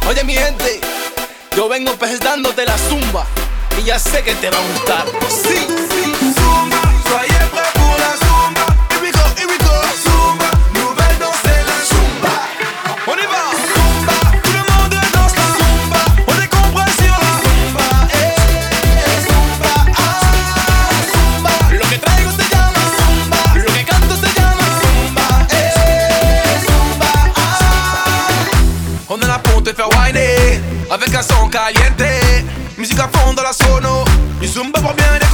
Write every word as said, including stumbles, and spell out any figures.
Oye mi gente, yo vengo presentándote la zumba y ya sé que te va a gustar. Sí, sí. Zumba, soyez prêts pour la zumba. Here we go, here we go. Zumba, nouvelle danse c'est la zumba. On y va. Zumba, tout le monde danse la zumba. On est compris sur la zumba. Eh, zumba, ah, zumba. Lo que traigo se llama Zumba, lo que canto se llama zumba, eh, zumba, ah. On est là pour te faire whiner avec un son caliente. Musique à fond dans la sono. Du zumba pour bien